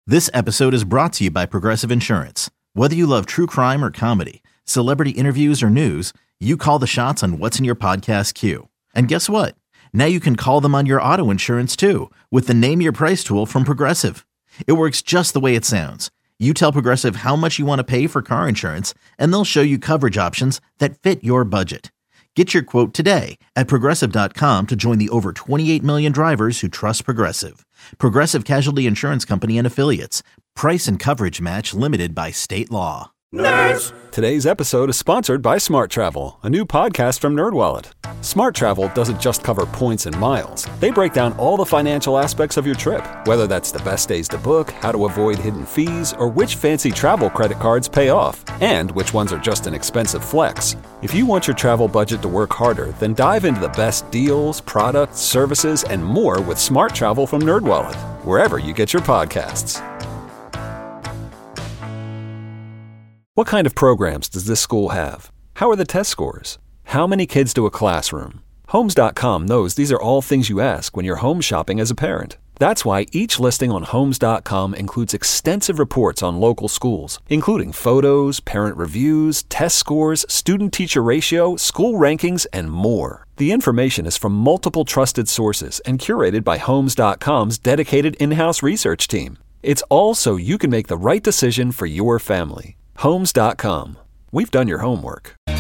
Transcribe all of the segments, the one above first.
This episode is brought to you by Progressive Insurance. Whether you love true crime or comedy, celebrity interviews or news, you call the shots on what's in your podcast queue. And guess what? Now you can call them on your auto insurance too with the Name Your Price tool from Progressive. It works just the way it sounds. You tell Progressive how much you want to pay for car insurance, and they'll show you coverage options that fit your budget. Get your quote today at Progressive.com to join the over 28 million drivers who trust Progressive. Progressive Casualty Insurance Company and Affiliates. Price and coverage match limited by state law. Nerds! Today's episode is sponsored by Smart Travel, a new podcast from NerdWallet. Smart Travel doesn't just cover points and miles. They break down all the financial aspects of your trip, whether that's the best days to book, how to avoid hidden fees, or which fancy travel credit cards pay off, and which ones are just an expensive flex. If you want your travel budget to work harder, then dive into the best deals, products, services, and more with Smart Travel from NerdWallet, wherever you get your podcasts. What kind of programs does this school have? How are the test scores? How many kids do a classroom? Homes.com knows these are all things you ask when you're home shopping as a parent. That's why each listing on Homes.com includes extensive reports on local schools, including photos, parent reviews, test scores, student-teacher ratio, school rankings, and more. The information is from multiple trusted sources and curated by Homes.com's dedicated in-house research team. It's all so you can make the right decision for your family. Homes.com. We've done your homework. I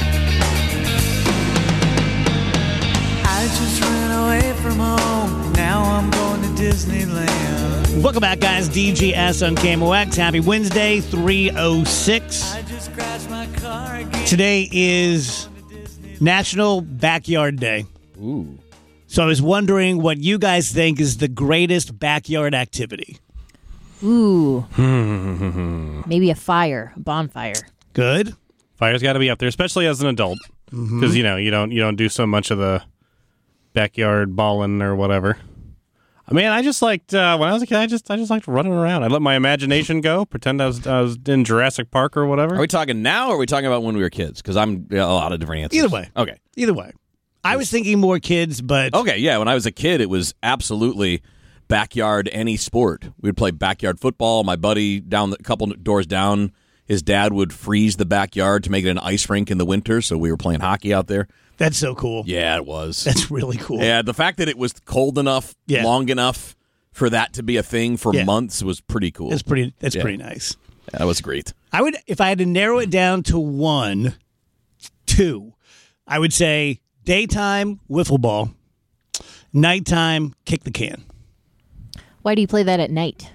just ran away from home. Now I'm going to Disneyland. Welcome back, guys. DGS on KMOX. Happy Wednesday, 3:06. I just crashed my car again. Today is National Backyard Day. Ooh. So I was wondering what you guys think is the greatest backyard activity. Ooh. Maybe a bonfire. Good. Fire's got to be up there, especially as an adult, because you don't do so much of the backyard balling or whatever. I mean, I just liked when I was a kid. I just liked running around. I let my imagination go, pretend I was in Jurassic Park or whatever. Are we talking now, or are we talking about when we were kids? Because I'm a lot of different answers. Either way. Okay. Either way. I was thinking more kids, but Okay, yeah. When I was a kid, it was absolutely backyard, any sport. We'd play backyard football. My buddy down a couple doors down, his dad would freeze the backyard to make it an ice rink in the winter, so we were playing hockey out there. that's so cool. Yeah, it was. That's really cool. Yeah, the fact that it was cold enough, long enough for that to be a thing for months was pretty cool. That's pretty nice. That was great. I would, if I had to narrow it down to two, I would say daytime, wiffle ball, nighttime, kick the can. Why do you play that at night?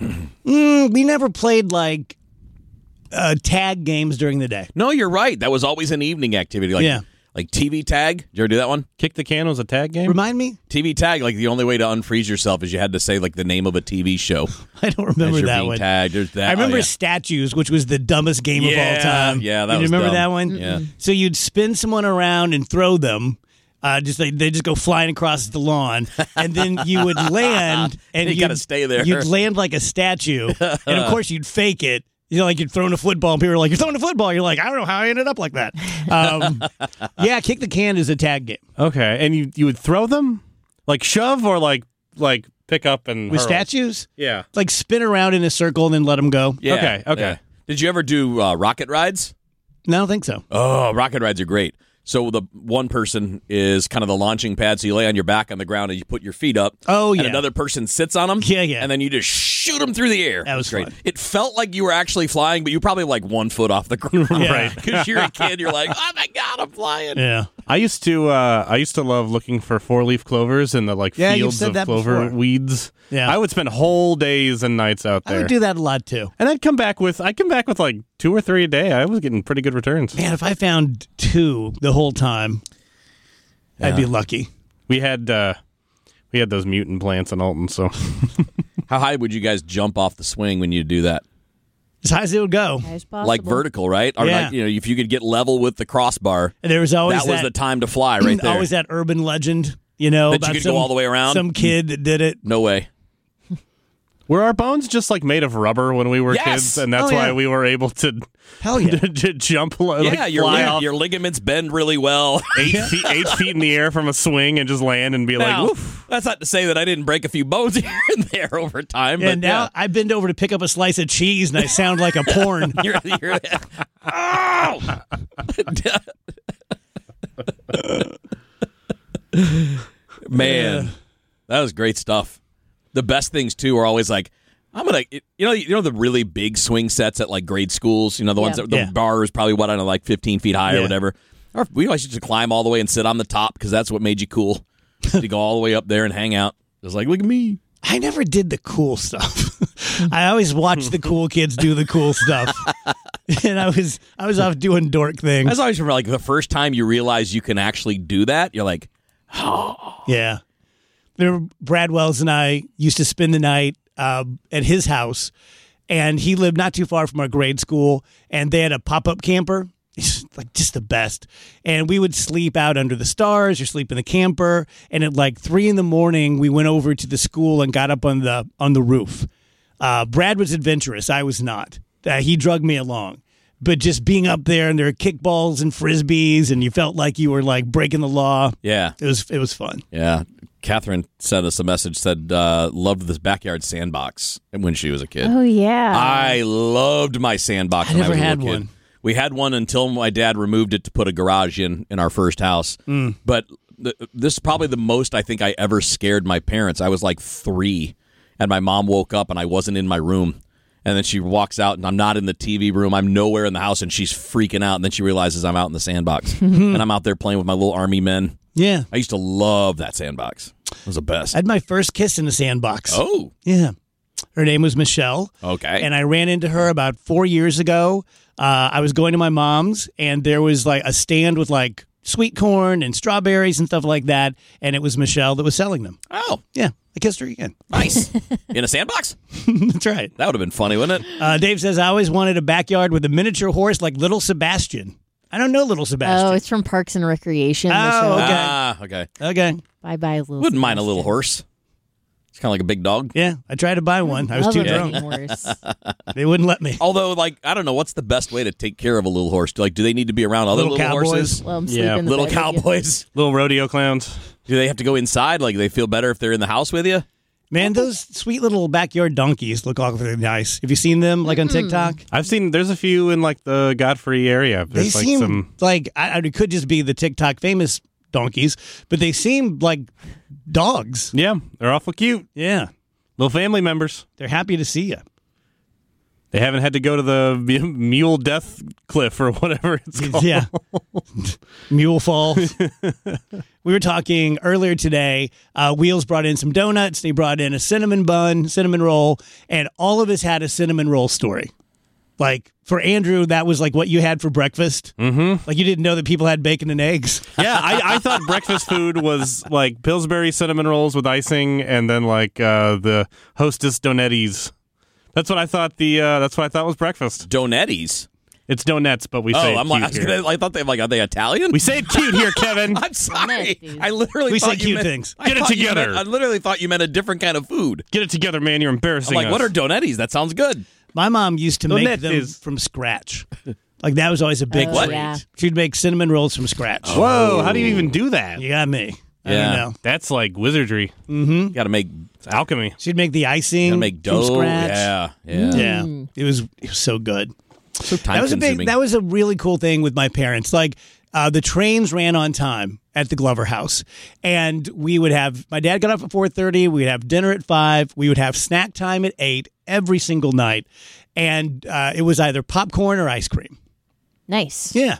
We never played like tag games during the day. No, you're right. That was always an evening activity. Like TV tag. Did you ever do that one? Kick the can was a tag game? Remind me? TV tag, like the only way to unfreeze yourself is you had to say like the name of a TV show. I don't remember that one. Tagged. There's that. I remember Statues, which was the dumbest game of all time. Yeah, that you was remember dumb. that one? Yeah. So you'd spin someone around and throw them. They just go flying across the lawn, and then you would land, and you got to stay there. You'd land like a statue, and of course you'd fake it. You know, like you'd thrown a football, and people were like, "You're throwing a football." You're like, "I don't know how I ended up like that." Yeah, kick the can is a tag game Okay, and you would throw them? Like shove or like pick up and with hurl? statues. Yeah. Like spin around in a circle and then let them go. Yeah. Okay. Yeah. Did you ever do rocket rides? No, I don't think so. Oh, rocket rides are great. So the one person is kind of the launching pad, so you lay on your back on the ground and you put your feet up. Oh, yeah. And another person sits on them. Yeah. And then you just shoot them through the air. That was great. fun. It felt like you were actually flying, but you were probably like 1 foot off the ground. Yeah. Right. Because you're a kid, you're like, oh my God, I'm flying. Yeah. I used to love looking for 4-leaf clovers in the Yeah, you've fields said of that clover before. weeds. Yeah. I would spend whole days and nights out I there. would do that a lot too. And I'd come back with like 2 or 3 a day. I was getting pretty good returns. Man, if I found 2 the whole time, I'd be lucky. We had those mutant plants in Alton, so How high would you guys jump off the swing when you do that? As high as it would go. As possible. Like vertical, right? Or Yeah. like, if you could get level with the crossbar, And there was always that was the time to fly right there. Always that urban legend, you know, That about you could go all the way around? Some kid that did it. No way. Were our bones just like made of rubber when we were Yes! kids, and that's Oh, yeah. why we were able to Hell yeah. to jump like Yeah, fly off your ligaments bend really well. 8 feet in the air from a swing and just land and be Now, like, woof. that's not to say that I didn't break a few bones here and there over time. And but now yeah. I bend over to pick up a slice of cheese, and I sound like a porn. You're oh! Man, that was great stuff. The best things too are always like, I'm gonna, you know the really big swing sets at like grade schools. You know the ones Yeah. that the bar is probably what I don't know, like 15 feet high or Yeah. whatever. Or we always used to climb all the way and sit on the top because that's what made you cool. To go all the way up there and hang out. Just like, look at me. I never did the cool stuff. I always watched the cool kids do the cool stuff, and I was off doing dork things. That's always remember, like the first time you realize you can actually do that, you're like, Yeah. Brad Wells and I used to spend the night at his house, and he lived not too far from our grade school, and they had a pop-up camper. It's like just the best. And we would sleep out under the stars or sleep in the camper. And at like 3 a.m, we went over to the school and got up on the roof. Brad was adventurous. I was not. He drugged me along. But just being up there, and there were kickballs and frisbees, and you felt like you were like breaking the law. yeah. It was fun. Yeah. Catherine sent us a message, said, loved this backyard sandbox when she was a kid. Oh, yeah. I loved my sandbox I when never I was a had little kid. one. We had one until my dad removed it to put a garage in our first house. But this is probably the most I think I ever scared my parents. I was like 3, and my mom woke up, and I wasn't in my room. And then she walks out, and I'm not in the TV room. I'm nowhere in the house, and she's freaking out. And then she realizes I'm out in the sandbox, and I'm out there playing with my little army men. Yeah. I used to love that sandbox. It was the best. I had my first kiss in a sandbox. Oh, Yeah. Her name was Michelle. okay. And I ran into her about 4 years ago. I was going to my mom's, and there was like a stand with like sweet corn and strawberries and stuff like that. And it was Michelle that was selling them. Oh, Yeah. I kissed her again. nice. In a sandbox? That's right. That would have been funny, wouldn't it? Dave says, I always wanted a backyard with a miniature horse like Little Sebastian. I don't know Little Sebastian. Oh, it's from Parks and Recreation. the Oh, show. okay. Ah, okay. Okay. Bye-bye, little Wouldn't mind a little Sebastian. horse. It's kind of like a big dog. Yeah. I tried to buy one. I was Love too a drunk. big horse. They wouldn't let me. Although, like, I don't know, what's the best way to take care of a little horse? Do they need to be around other Little little cowboys. horses? Well, I'm Yeah, sleeping in the Little bed with you. cowboys? Little rodeo clowns. Do they have to go inside? Like, they feel better if they're in the house with you? Man, those sweet little backyard donkeys look awfully nice. Have you seen them like on TikTok? There's a few in like the Godfrey area. They There's like seem some. like it could just be the TikTok famous donkeys, but they seem like dogs. Yeah, they're awful cute. Yeah, Little family members. they're happy to see you. They haven't had to go to the Mule Death Cliff or whatever it's called. Yeah, Mule Falls. We were talking earlier today. Wheels brought in some donuts. They brought in a cinnamon roll, and all of us had a cinnamon roll story. Like for Andrew, that was like what you had for breakfast. Mm-hmm. Like you didn't know that people had bacon and eggs. Yeah, I thought breakfast food was like Pillsbury cinnamon rolls with icing, and then like the Hostess Donettis. That's what I thought. That's what I thought was breakfast. Donettis? It's donuts, but we say it cute here. I thought are they Italian? We say it cute here, Kevin. I'm sorry. Donuts, dude. I literally We thought say you cute meant, things. I Get it thought you together. meant- I literally thought you meant a different kind of food. Get it together, man. You're I'm embarrassing like, us. what are Donettis? That sounds good. My mom used to make them Donettis. from scratch. Like that was always a big Oh, treat. yeah. She'd make cinnamon rolls from scratch. Whoa, how do you even do that? You got me. I Yeah. don't know. That's like wizardry. You got to make It's alchemy. She'd make the icing make dough. from scratch. Yeah, yeah. Yeah. It was so good. So time That was consuming. that was a really cool thing with my parents. Like the trains ran on time at the Glover house, and we would have my dad got up at 4:30. We'd have dinner at 5. We would have snack time at 8 every single night, and it was either popcorn or ice cream. Nice. Yeah,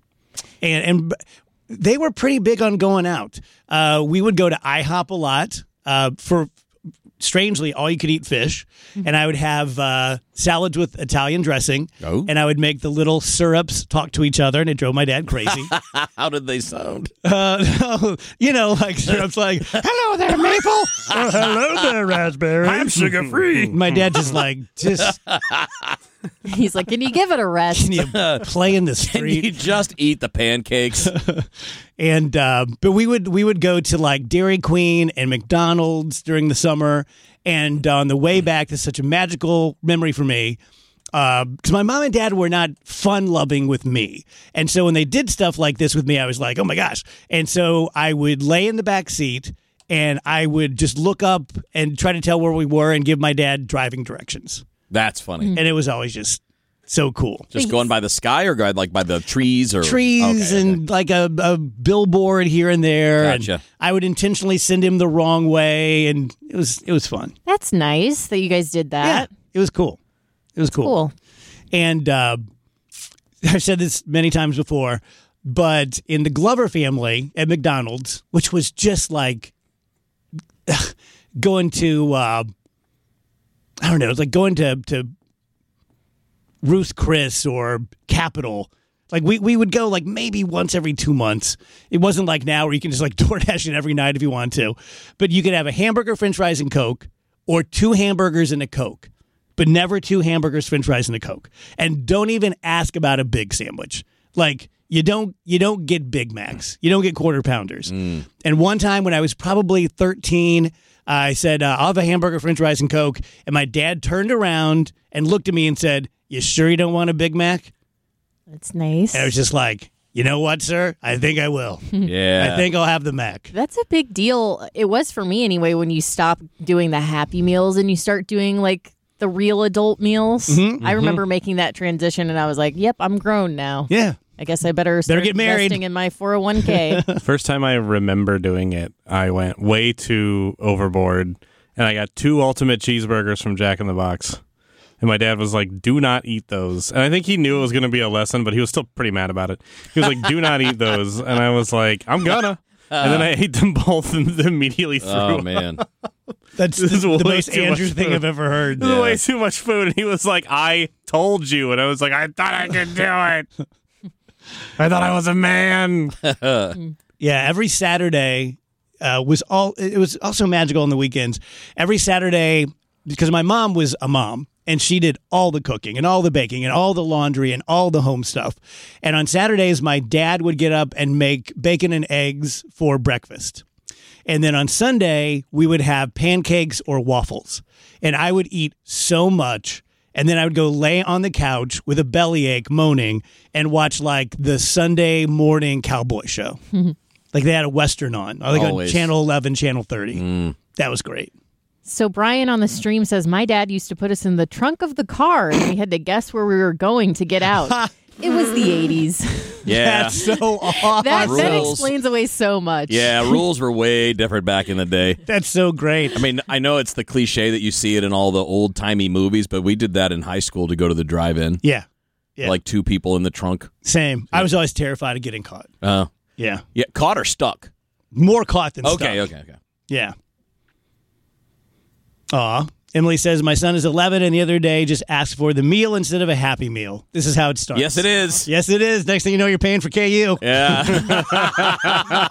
and they were pretty big on going out. We would go to IHOP a lot for. Strangely, all you could eat fish, and I would have salads with Italian dressing, Oh. and I would make the little syrups talk to each other, and it drove my dad crazy. How did they sound? Like syrups like, hello there, maple. Oh, hello there, raspberry. I'm sugar free. My dad just He's like, can you give it a rest? can you play in the Can you street? just eat the pancakes? And but we would go to like Dairy Queen and McDonald's during the summer, And on the way back, this is such a magical memory for me. Because my mom and dad were not fun-loving with me. And so when they did stuff like this with me, I was like, oh my gosh. And so I would lay in the back seat and I would just look up and try to tell where we were and give my dad driving directions. That's funny. And it was always just so cool. Just going by the sky or like by the trees or trees Okay, and like a billboard here and there. Gotcha. And I would intentionally send him the wrong way, and it was fun. That's nice that you guys did that. Yeah, it was cool. It was cool. And I've said this many times before, but in the Glover family at McDonald's, which was just like going to, I don't know, it's like going to Ruth Chris or Capitol. Like we would go like maybe once every 2 months. It wasn't like now where you can just like DoorDash it every night if you want to. But you could have a hamburger, french fries, and Coke, or 2 hamburgers and a Coke. But never 2 hamburgers, french fries, and a Coke. And don't even ask about a big sandwich. Like, you don't get Big Macs. You don't get Quarter Pounders. And one time when I was probably 13, I said, I'll have a hamburger, french fries, and Coke. And my dad turned around and looked at me and said, you sure you don't want a Big Mac? That's nice. And I was just like, you know what, sir? I think I will. Yeah. I think I'll have the Mac. That's a big deal. It was for me anyway when you stop doing the Happy Meals and you start doing like the real adult meals. I remember making that transition and I was like, yep, I'm grown now. Yeah. I guess I better start get married. investing in my 401k. First time I remember doing it, I went way too overboard, and I got 2 ultimate cheeseburgers from Jack in the Box. And my dad was like, do not eat those. And I think he knew it was going to be a lesson, but he was still pretty mad about it. He was like, do not eat those. And I was like, I'm gonna. And then I ate them both and immediately threw Oh, up. man. That's This is the way most too Andrew much thing food. I've ever heard. This is way too much food. And he was like, I told you. And I was like, I thought I could do it. I thought I was a man. Yeah, every Saturday it was also magical on the weekends. Every Saturday, because my mom was a mom, and she did all the cooking and all the baking and all the laundry and all the home stuff. And on Saturdays, my dad would get up and make bacon and eggs for breakfast. And then on Sunday, we would have pancakes or waffles. And I would eat so much. And then I would go lay on the couch with a bellyache moaning and watch like the Sunday morning cowboy show. Like they had a Western on. Or like on Always. Channel 11, Channel 30. That was great. So Brian on the stream says, my dad used to put us in the trunk of the car and we had to guess where we were going to get out. It was the 80s. Yeah. That's so awesome. That Rules. explains away so much. Yeah, rules were way different back in the day. That's so great. I mean, I know it's the cliche that you see it in all the old-timey movies, but we did that in high school to go to the drive-in. Yeah. Yeah. Like 2 people in the trunk. Same. I was always terrified of getting caught. Yeah. Yeah, caught or stuck? More caught than stuck. Okay. Yeah. Aw. Emily says, my son is 11 and the other day just asked for the meal instead of a Happy Meal. This is how it starts. Yes, it is. Yes, it is. Next thing you know, you're paying for KU. Yeah.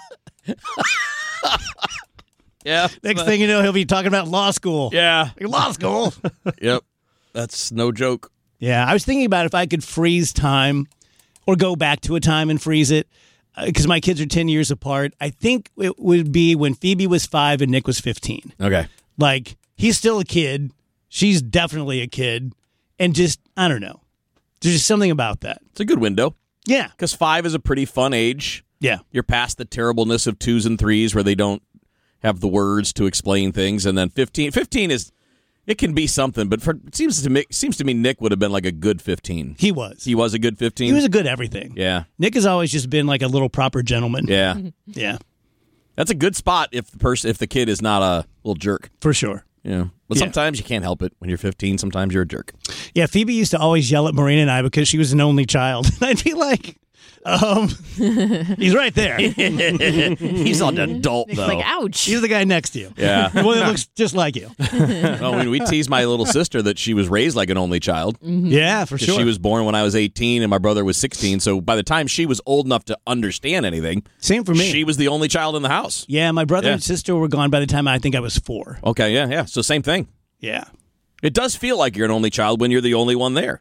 Yeah. Next thing you know, he'll be talking about law school. Yeah. Like, law school. Yep. That's no joke. Yeah. I was thinking about if I could freeze time or go back to a time and freeze it. Because my kids are 10 years apart. I think it would be when Phoebe was 5 and Nick was 15. Okay. Like, he's still a kid. She's definitely a kid. And just, I don't know. There's just something about that. It's a good window Yeah. because 5 is a pretty fun age. Yeah. You're past the terribleness of 2s and 3s where they don't have the words to explain things. And then 15 is, it can be something, but it seems to me Nick would have been like a good 15. He was. He was a good 15? He was a good everything. Yeah. Nick has always just been like a little proper gentleman. Yeah. Yeah. That's a good spot if the kid is not a little jerk. For sure. Yeah. But Yeah. sometimes you can't help it. When you're 15, sometimes you're a jerk. Yeah, Phoebe used to always yell at Marina and I because she was an only child. And I'd be like, he's right there. He's an adult, It's though. like, ouch. He's the guy next to you. Yeah. The one that looks just like you. Oh, we teased my little sister that she was raised like an only child. Yeah, for 'Cause sure. She was born when I was 18 and my brother was 16. So by the time she was old enough to understand anything, Same for me. she was the only child in the house. Yeah, my brother Yeah. and sister were gone by the time I think I was 4. Okay, yeah. So same thing. Yeah. It does feel like you're an only child when you're the only one there.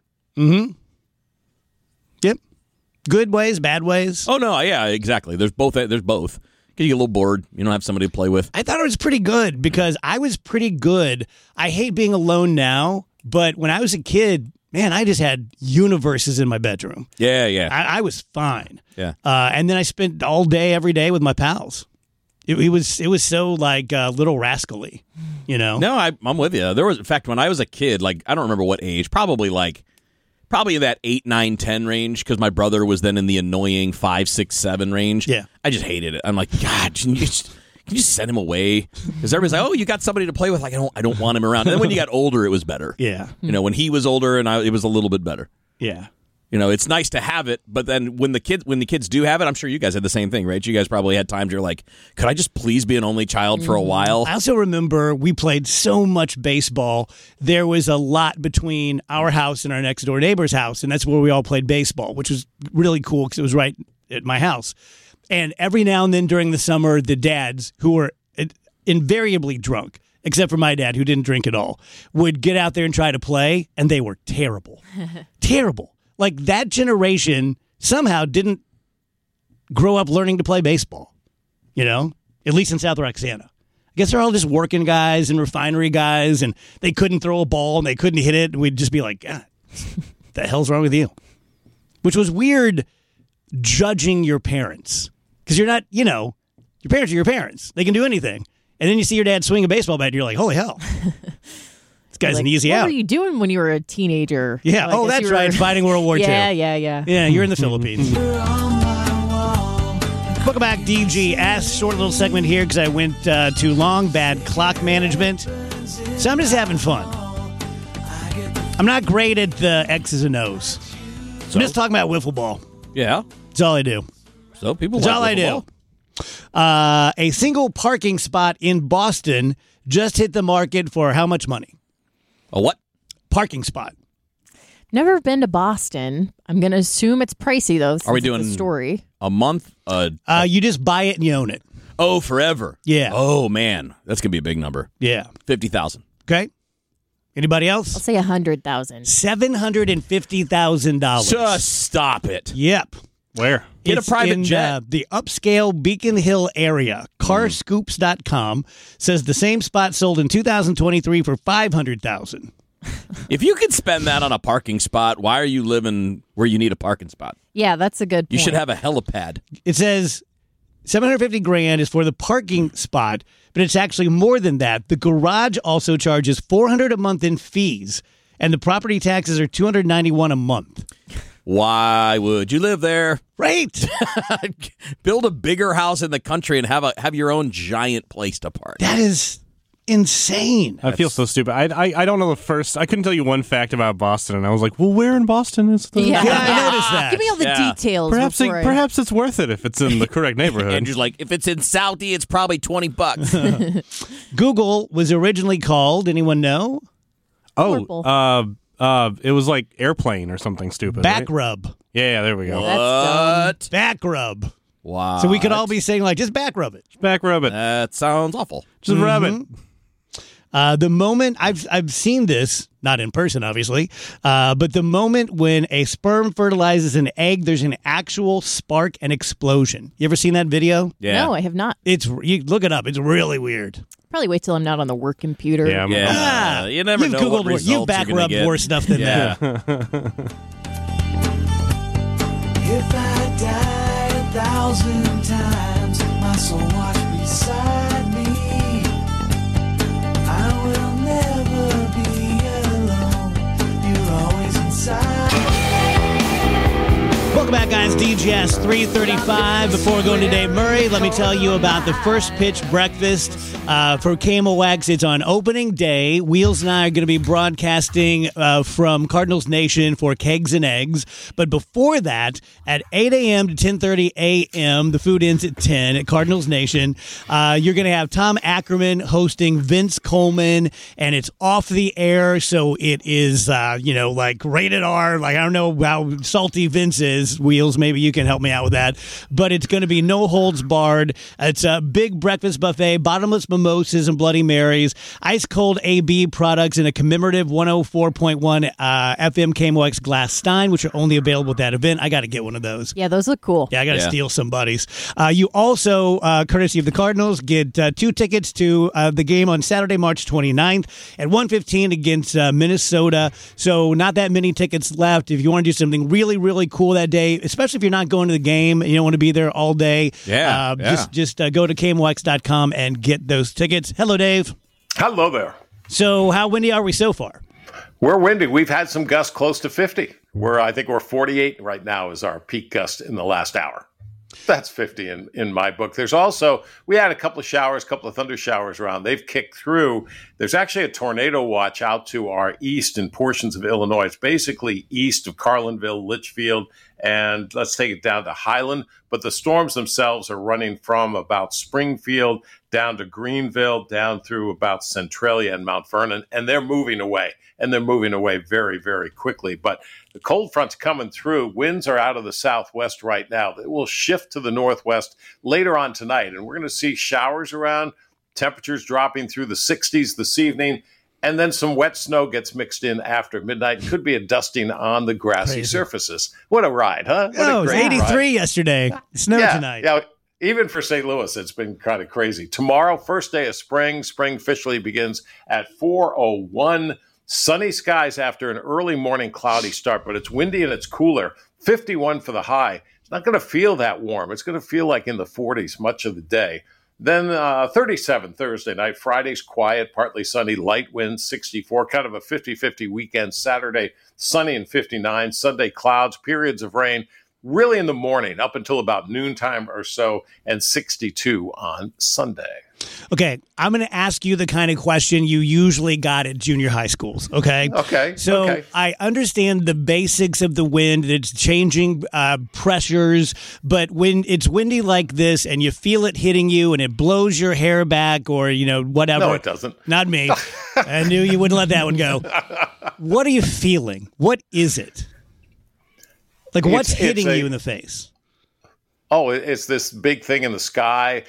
Yep. Good ways, bad ways. Oh, no, yeah, exactly. There's both. Get you a little bored. You don't have somebody to play with. I thought it was pretty good because I was pretty good. I hate being alone now, but when I was a kid, man, I just had universes in my bedroom. Yeah. I was fine. Yeah. And then I spent all day, every day with my pals. It was so like Little Rascally, you know? No, I'm with you. There was, in fact, when I was a kid, like, I don't remember what age, probably in that 8, 9, 10 range, because my brother was then in the annoying 5, 6, 7 range. Yeah. I just hated it. I'm like, God, can you just send him away? Because everybody's like, oh, you got somebody to play with. Like, I don't want him around. And then when you got older, it was better. Yeah. You know, when he was older, and it was a little bit better. Yeah. You know, it's nice to have it, but then when the kids do have it, I'm sure you guys had the same thing, right? You guys probably had times you're like, could I just please be an only child for a while? I also remember we played so much baseball. There was a lot between our house and our next door neighbor's house, and that's where we all played baseball, which was really cool because it was right at my house. And every now and then during the summer, the dads, who were invariably drunk, except for my dad, who didn't drink at all, would get out there and try to play, and they were terrible. Terrible. Like, that generation somehow didn't grow up learning to play baseball, you know, at least in South Roxana. I guess they're all just working guys and refinery guys, and they couldn't throw a ball and they couldn't hit it, and we'd just be like, God, what the hell's wrong with you? Which was weird, judging your parents, because you're not, you know, your parents are your parents. They can do anything. And then you see your dad swing a baseball bat, and you're like, holy hell. This guy's an easy what out. What were you doing when you were a teenager? Yeah. Well, That's right. Fighting World War II. Yeah. Yeah, you're in the Philippines. Welcome back, DGS. Short little segment here because I went too long. Bad clock management. So I'm just having fun. I'm not great at the X's and O's. I'm just talking about wiffle ball. Yeah. That's all I do. So people That's like all I wiffle do. ball. A single parking spot in Boston just hit the market for how much money? A what? Parking spot. Never been to Boston. I'm going to assume it's pricey, though. Are we since it's doing a story? A month? You just buy it and you own it. Oh, forever. Yeah. Oh, man. That's going to be a big number. Yeah. 50,000. Okay. Anybody else? I'll say 100,000. $750,000. Just stop it. Yep. Where? Get a It's private in, jet. The upscale Beacon Hill area. Carscoops.com says the same spot sold in 2023 for $500,000. If you could spend that on a parking spot, why are you living where you need a parking spot? Yeah, that's a good point. You should have a helipad. It says $750,000 is for the parking spot, but it's actually more than that. The garage also charges $400 a month in fees, and the property taxes are $291 a month. Why would you live there? Right. Build a bigger house in the country and have your own giant place to park. That is insane. I feel so stupid. I don't know the first. I couldn't tell you one fact about Boston, and I was like, well, where in Boston is the? Yeah, I noticed that. Give me all the Yeah. details. Perhaps it's worth it if it's in the correct neighborhood. Andrew's like, if it's in Southie, it's probably $20. Google was originally called, anyone know? Purple. It was like airplane or something stupid. Back right? rub. Yeah, there we go. That's dumb. What? Back rub. Wow. So we could all be saying, like, just back rub it. Back rub it. That sounds awful. Just rub it. The moment I've seen this, not in person, obviously, but the moment when a sperm fertilizes an egg, there's an actual spark and explosion. You ever seen that video? Yeah. No, I have not. You look it up. It's really weird. Probably wait till I'm not on the work computer. Yeah. Yeah. You never You've know what Googled results you've back you're gonna rubbed get. worse stuff than Yeah. that. If I die 1,000 times, my soul watch beside me. I will never be alone. You're always inside. Welcome back, guys. DGS 335. Before going to Dave Murray, let me tell you about the First Pitch Breakfast for Camel Wax. It's on opening day. Wheels and I are going to be broadcasting from Cardinals Nation for Kegs and Eggs. But before that, at 8 a.m. to 10:30 a.m., the food ends at 10 at Cardinals Nation. You're going to have Tom Ackerman hosting Vince Coleman, and it's off the air, so it is, like rated R. Like, I don't know how salty Vince is Wheels, maybe you can help me out with that. But it's going to be no holds barred. It's a big breakfast buffet, bottomless mimosas and Bloody Marys, ice cold AB products, and a commemorative 104.1 FM KMOX glass stein, which are only available at that event. I got to get one of those. Yeah, those look cool. Yeah, I got to steal somebody's. You also, courtesy of the Cardinals, get 2 tickets to the game on Saturday, March 29th at 1:15 against Minnesota. So not that many tickets left. If you want to do something really, really cool that day, especially if you're not going to the game and you don't want to be there all day, just go to KMOX.com and get those tickets. Hello, Dave. Hello there. So how windy are we so far? We're windy. We've had some gusts close to 50. I think we're 48 right now is our peak gust in the last hour. That's 50 in my book. There's also, we had a couple of showers, a couple of thunder showers around. They've kicked through. There's actually a tornado watch out to our east in portions of Illinois. It's basically east of Carlinville, Litchfield, and let's take it down to Highland. But the storms themselves are running from about Springfield down to Greenville, down through about Centralia and Mount Vernon, and they're moving away. And they're moving away very, very quickly. But the cold front's coming through. Winds are out of the southwest right now. It will shift to the northwest later on tonight. And we're going to see showers around, temperatures dropping through the 60s this evening. And then some wet snow gets mixed in after midnight. Could be a dusting on the grassy surfaces. What a ride, huh? What it was 83 ride. yesterday. Snow tonight. Yeah. Even for St. Louis, it's been kind of crazy. Tomorrow, first day of spring. Spring officially begins at 4:01. Sunny skies after an early morning cloudy start, but it's windy and it's cooler. 51 for the high. It's not going to feel that warm. It's going to feel like in the 40s much of the day. Then 37 Thursday night. Friday's quiet, partly sunny, light winds, 64. Kind of a 50-50 weekend. Saturday, sunny and 59. Sunday, clouds, periods of rain. Really in the morning, up until about noontime or so, and 62 on Sunday. Okay, I'm going to ask you the kind of question you usually got at junior high schools, okay? Okay. So okay. I understand the basics of the wind, it's changing pressures, but when it's windy like this and you feel it hitting you and it blows your hair back or, whatever. No, it doesn't. Not me. I knew you wouldn't let that one go. What are you feeling? What is it? Like, what's hitting you in the face? Oh, it's this big thing in the sky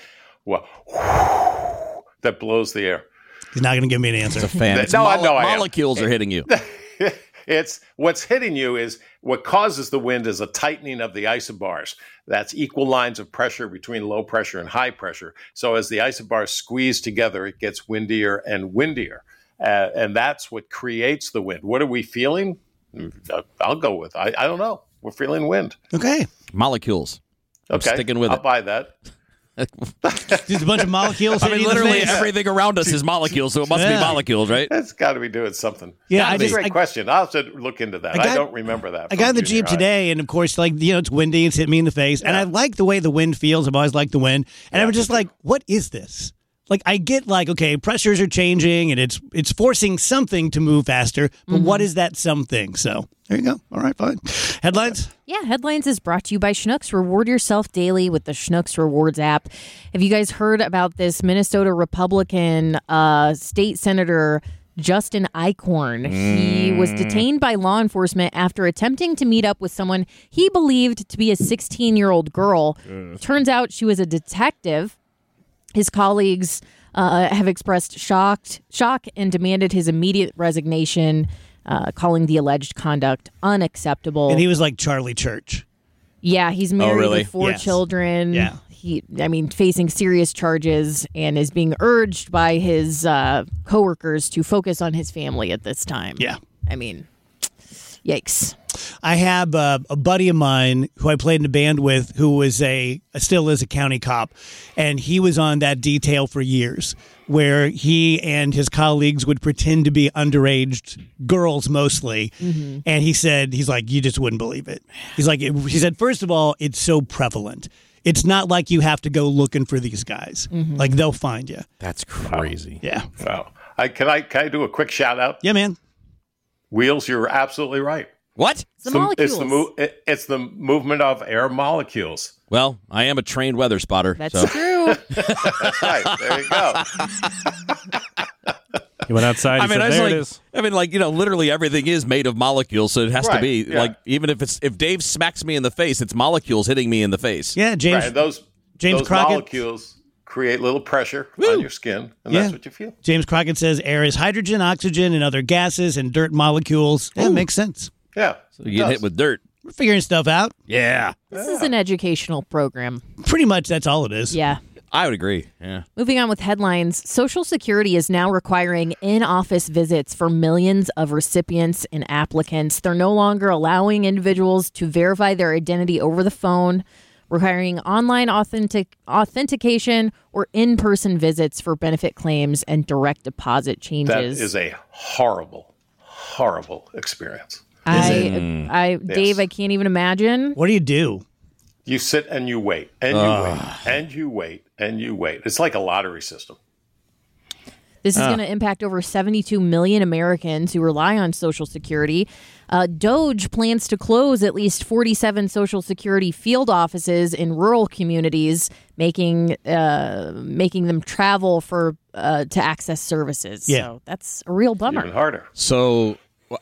that blows the air. He's not going to give me an answer. It's a fan. Molecules are hitting you. It's what's hitting you is what causes the wind is a tightening of the isobars. That's equal lines of pressure between low pressure and high pressure. So as the isobars squeeze together, it gets windier and windier. And that's what creates the wind. What are we feeling? I'll go with, I don't know. We're feeling wind. Okay. Molecules. Okay. I'm sticking with it. I'll buy that. Just a bunch of molecules. Literally everything around us is molecules, so it must be molecules, right? That's got to be doing something. Yeah, that's a great question. I'll have to look into that. I don't remember that. I got in the Jeep today, and of course, it's windy. It's hit me in the face, and I like the way the wind feels. I've always liked the wind, and I'm just like, what is this? I get okay, pressures are changing, and it's forcing something to move faster, but what is that something? So there you go. All right, fine. Headlines? Yeah, Headlines is brought to you by Schnucks. Reward yourself daily with the Schnucks Rewards app. Have you guys heard about this Minnesota Republican state senator, Justin Eichhorn? He was detained by law enforcement after attempting to meet up with someone he believed to be a 16-year-old girl. Turns out she was a detective. His colleagues have expressed shock and demanded his immediate resignation, calling the alleged conduct unacceptable. And he was like Charlie Church. Yeah, he's married with 4 children. Yeah. Facing serious charges and is being urged by his coworkers to focus on his family at this time. Yeah. Yikes. I have a buddy of mine who I played in a band with who was still is a county cop, and he was on that detail for years where he and his colleagues would pretend to be underage girls mostly. Mm-hmm. And he's like, you just wouldn't believe it. He said, first of all, it's so prevalent. It's not like you have to go looking for these guys. Mm-hmm. They'll find you. That's crazy. Yeah. Wow. Can I do a quick shout out? Yeah, man. Wheels, you're absolutely right. What? It's the movement of air molecules. Well, I am a trained weather spotter. That's true. That's right. There you go. He went outside. He said, there it is. I mean, literally everything is made of molecules, so it has to Right, be yeah. even if Dave smacks me in the face, it's molecules hitting me in the face. Yeah, James. Right, those James Crockett. molecules create little pressure on your skin, and that's what you feel. James Crockett says air is hydrogen, oxygen, and other gases, and dirt molecules. Yeah, it makes sense. Yeah. So you get hit with dirt. We're figuring stuff out. Yeah, This is an educational program. Pretty much that's all it is. Yeah. I would agree. Yeah. Moving on with headlines, Social Security is now requiring in-office visits for millions of recipients and applicants. They're no longer allowing individuals to verify their identity over the phone, requiring online authentication or in-person visits for benefit claims and direct deposit changes. That is a horrible, horrible experience. Dave, I can't even imagine. What do you do? You sit and you wait, and you wait, and you wait, and you wait. It's like a lottery system. This is going to impact over 72 million Americans who rely on Social Security. Doge plans to close at least 47 Social Security field offices in rural communities, making them travel to access services. Yeah. So that's a real bummer. Even harder. So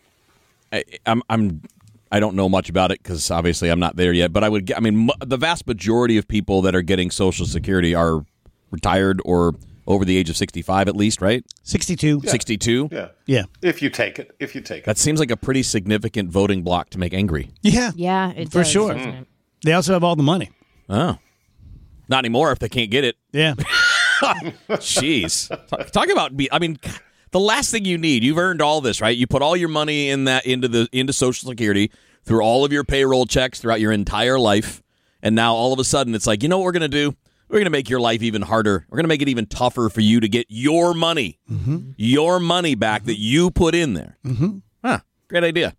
I don't know much about it because obviously I'm not there yet. But the vast majority of people that are getting Social Security are retired or over the age of 65 at least, right? 62. 62? Yeah. Yeah. If you take it. That seems like a pretty significant voting block to make angry. Yeah. Yeah, it For does, sure. doesn't it? They also have all the money. Oh. Not anymore if they can't get it. Yeah. Jeez. Talk about the last thing you need. You've earned all this, right? You put all your money into Social Security through all of your payroll checks throughout your entire life. And now all of a sudden it's like, you know what we're going to do? We're going to make your life even harder. We're going to make it even tougher for you to get your money. Your money back that you put in there. Great idea.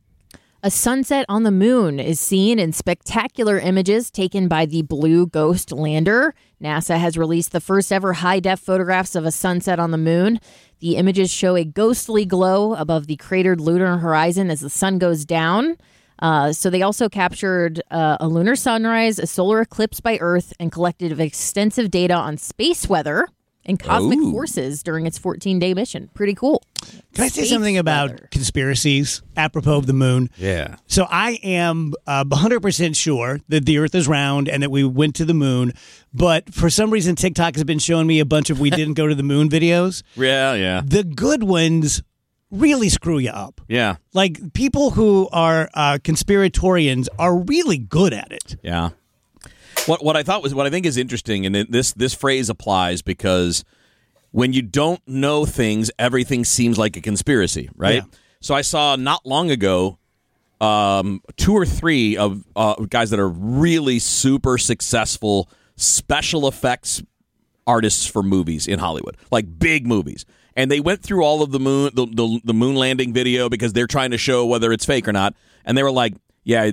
A sunset on the moon is seen in spectacular images taken by the Blue Ghost lander. NASA has released the first ever high-def photographs of a sunset on the moon. The images show a ghostly glow above the cratered lunar horizon as the sun goes down. So they also captured a lunar sunrise, a solar eclipse by Earth, and collected extensive data on space weather and cosmic forces during its 14-day mission. Pretty cool. Can I say something about conspiracies apropos of the moon? Yeah. So I am 100% sure that the Earth is round and that we went to the moon. But for some reason, TikTok has been showing me a bunch of we didn't go to the moon videos. Yeah. The good ones really screw you up. Yeah. Like people who are conspiratorians are really good at it. Yeah. What I think is interesting, and this phrase applies because when you don't know things, everything seems like a conspiracy, right? Yeah. So I saw not long ago 2 or 3 of guys that are really super successful special effects artists for movies in Hollywood, like big movies. And they went through all of the moon landing video because they're trying to show whether it's fake or not. And they were like, yeah,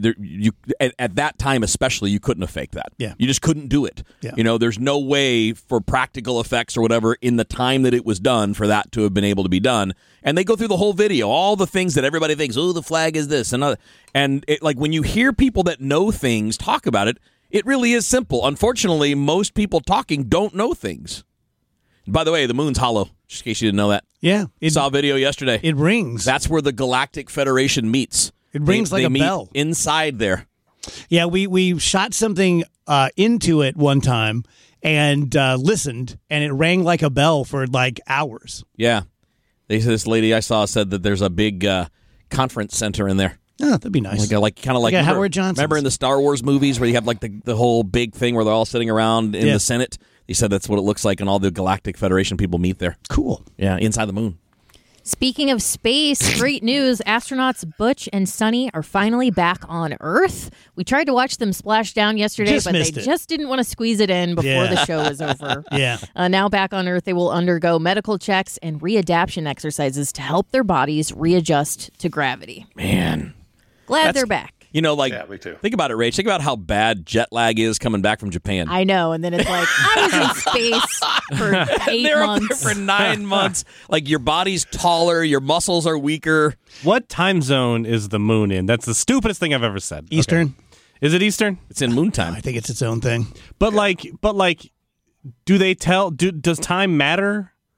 at that time especially, you couldn't have faked that. Yeah. You just couldn't do it. Yeah. There's no way for practical effects or whatever in the time that it was done for that to have been able to be done. And they go through the whole video, all the things that everybody thinks, oh, the flag is this. And like when you hear people that know things talk about it, it really is simple. Unfortunately, most people talking don't know things. By the way, the moon's hollow, just in case you didn't know that. Yeah. Saw a video yesterday. It rings. That's where the Galactic Federation meets. It rings like they a meet bell. Inside there. Yeah, we shot something into it one time and listened, and it rang like a bell for like hours. Yeah. This lady I saw said that there's a big conference center in there. Oh, that'd be nice. Like Howard Johnson. Remember in the Star Wars movies where you have like the whole big thing where they're all sitting around in the Senate? He said that's what it looks like, and all the Galactic Federation people meet there. Cool. Yeah, inside the moon. Speaking of space, great news. Astronauts Butch and Sunny are finally back on Earth. We tried to watch them splash down yesterday, but they just didn't want to squeeze it in before the show was over. Yeah. Now back on Earth, they will undergo medical checks and readaptation exercises to help their bodies readjust to gravity. Man. Glad they're back. Yeah, me too. Think about it, Rach. Think about how bad jet lag is coming back from Japan. I know, and then it's like, I was in space for 8 They're months. up there for 9 months. Like, your body's taller, your muscles are weaker. What time zone is the moon in? That's the stupidest thing I've ever said. Eastern. Okay. Is it Eastern? It's in moon time. I think it's its own thing. But like, do they tell? Does time matter? Yeah.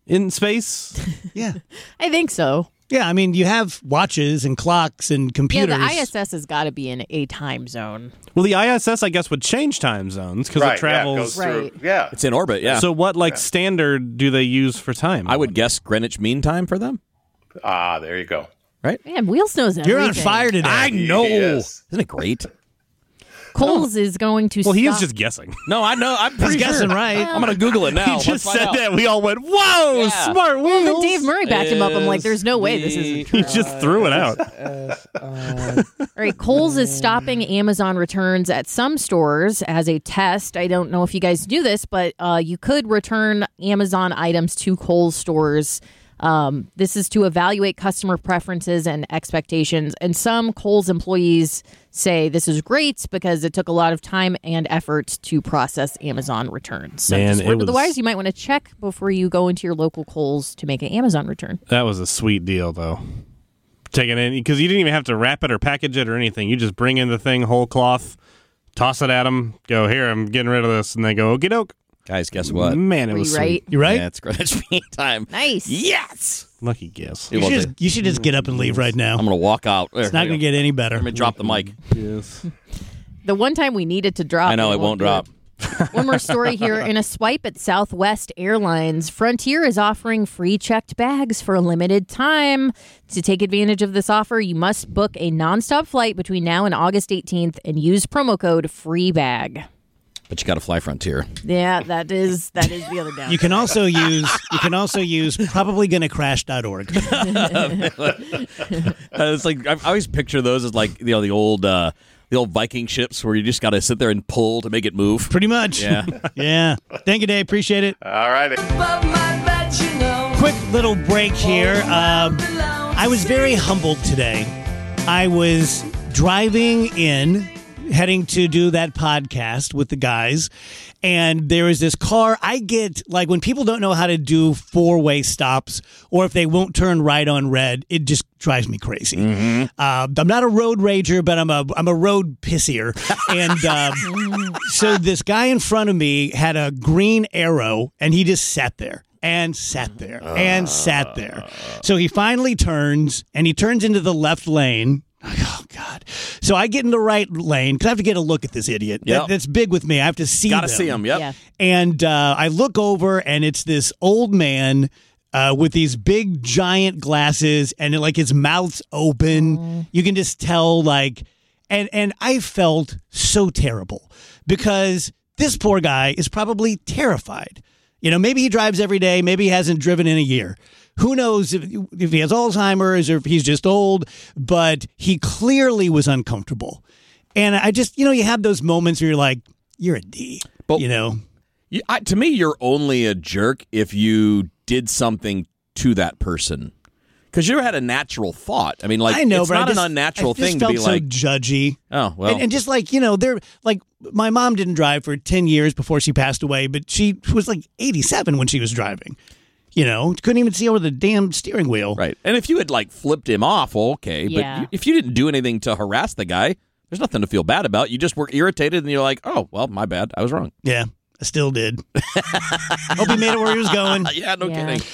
in space? Yeah. I think so. Yeah, I mean, you have watches and clocks and computers. Yeah, the ISS has got to be in a time zone. Well, the ISS, I guess, would change time zones because it travels. Yeah, it goes through. Right. Yeah. It's in orbit, yeah. So what, standard do they use for time? I would guess Greenwich Mean Time for them. Ah, there you go. Man, Wheels knows everything. You're on fire today. I know. Yes. Isn't it great? Coles is going to Well, he is stop- just guessing. No, I know. I'm pretty guessing sure. right. I'm going to Google it now. He Let's just find said out. that. We all went, whoa, Yeah. smart Wheels. Then Dave Murray backed him up. I'm like, there's no way this isn't true. He just threw it out. All right, Kohl's is stopping Amazon returns at some stores as a test. I don't know if you guys do this, but you could return Amazon items to Kohl's stores. This is to evaluate customer preferences and expectations. And some Kohl's employees say this is great because it took a lot of time and effort to process Amazon returns. So Man, just word it of the was- wise, you might want to check before you go into your local Kohl's to make an Amazon return. That was a sweet deal, though. Taking it in, because you didn't even have to wrap it or package it or anything. You just bring in the thing, whole cloth, toss it at them, go, here, I'm getting rid of this. And they go, okie doke. Guys, guess what? Man, it Were was you right? sweet. You right? Yeah, it's Greenwich Mean Time. Nice. Yes. Lucky guess. It was You should just get up and leave right now. I'm going to walk out. It's not going to get any better. Let me drop the mic. Yes. The one time we need it to drop. I know, it won't do drop. One more story here. In a swipe at Southwest Airlines, Frontier is offering free checked bags for a limited time. To take advantage of this offer, you must book a nonstop flight between now and August 18th and use promo code FREEBAG. But you got to fly Frontier. Yeah, that is the other down. You can also use probablygonacrash.org. It's like I always picture those as like the old Viking ships where you just got to sit there and pull to make it move. Pretty much. Yeah. Yeah. Thank you, Dave. Appreciate it. All right. Quick little break here. I was very humbled today. I was driving in, heading to do that podcast with the guys, and there was this car. I get, like, when people don't know how to do four-way stops, or if they won't turn right on red, it just drives me crazy. I'm not a road rager, but I'm a road pissier. And so this guy in front of me had a green arrow, and he just sat there. And sat there and sat there. So he finally turns, and he turns into the left lane. Oh, God. So I get in the right lane because I have to get a look at this idiot. Yep. That's big with me. I have to see Got to them. see them. Yep. Yeah. And I look over, and it's this old man with these big, giant glasses, and like his mouth's open. You can just tell, like, and I felt so terrible because this poor guy is probably terrified. You know, maybe he drives every day. Maybe he hasn't driven in a year. Who knows if he has Alzheimer's or if he's just old, but he clearly was uncomfortable. And I just, you have those moments where you're like, you're a D, But- To me, you're only a jerk if you did something to that person. Because you had a natural thought. I mean, like, I know, it's but not I just, an unnatural I just thing to felt be so like, judgy. oh, well. And just like, they're like, my mom didn't drive for 10 years before she passed away, but she was like 87 when she was driving. Couldn't even see over the damn steering wheel. right. And if you had, like, flipped him off, well, okay. Yeah. But if you didn't do anything to harass the guy, there's nothing to feel bad about. You just were irritated and you're like, oh, well, my bad. I was wrong. Yeah, I still did. Hope he made it where he was going. Yeah, no Yeah. kidding.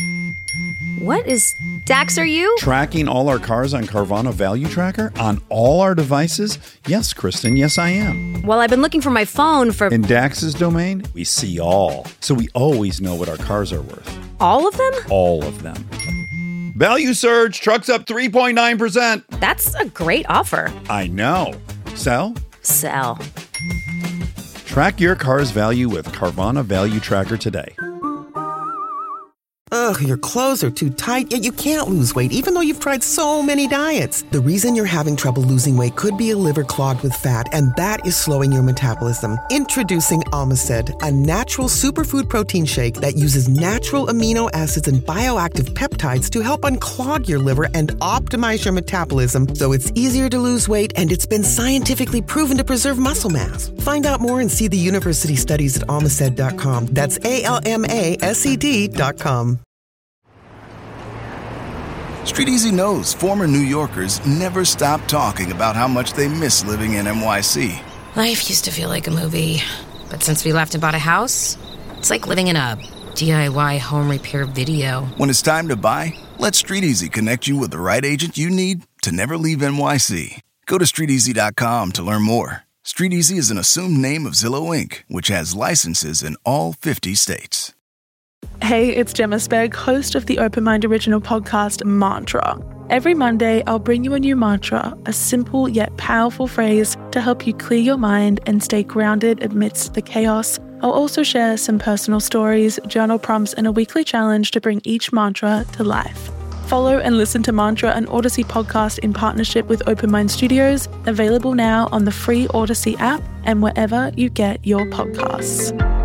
What is Dax, are you? Tracking all our cars on Carvana Value Tracker on all our devices? Yes, Kristen, yes, I am. Well, I've been looking for my phone for In Dax's domain, we see all. So we always know what our cars are worth. all of them? All of them. Value surge, trucks up 3.9%. That's a great offer. I know. Sell? Sell. Track your car's value with Carvana Value Tracker today. Ugh, your clothes are too tight, yet you can't lose weight even though you've tried so many diets. The reason you're having trouble losing weight could be a liver clogged with fat, and that is slowing your metabolism. Introducing Omicid, a natural superfood protein shake that uses natural amino acids and bioactive peptides to help unclog your liver and optimize your metabolism so it's easier to lose weight, and it's been scientifically proven to preserve muscle mass. Find out more and see the university studies at Omicid.com. That's ALMASED.com. StreetEasy knows former New Yorkers never stop talking about how much they miss living in NYC. Life used to feel like a movie, but since we left and bought a house, it's like living in a DIY home repair video. When it's time to buy, let StreetEasy connect you with the right agent you need to never leave NYC. Go to StreetEasy.com to learn more. StreetEasy is an assumed name of Zillow Inc., which has licenses in all 50 states. Hey, it's Gemma Spegg, host of the Open Mind original podcast, Mantra. Every Monday, I'll bring you a new mantra, a simple yet powerful phrase to help you clear your mind and stay grounded amidst the chaos. I'll also share some personal stories, journal prompts, and a weekly challenge to bring each mantra to life. Follow and listen to Mantra, an Odyssey podcast in partnership with Open Mind Studios, available now on the free Odyssey app and wherever you get your podcasts.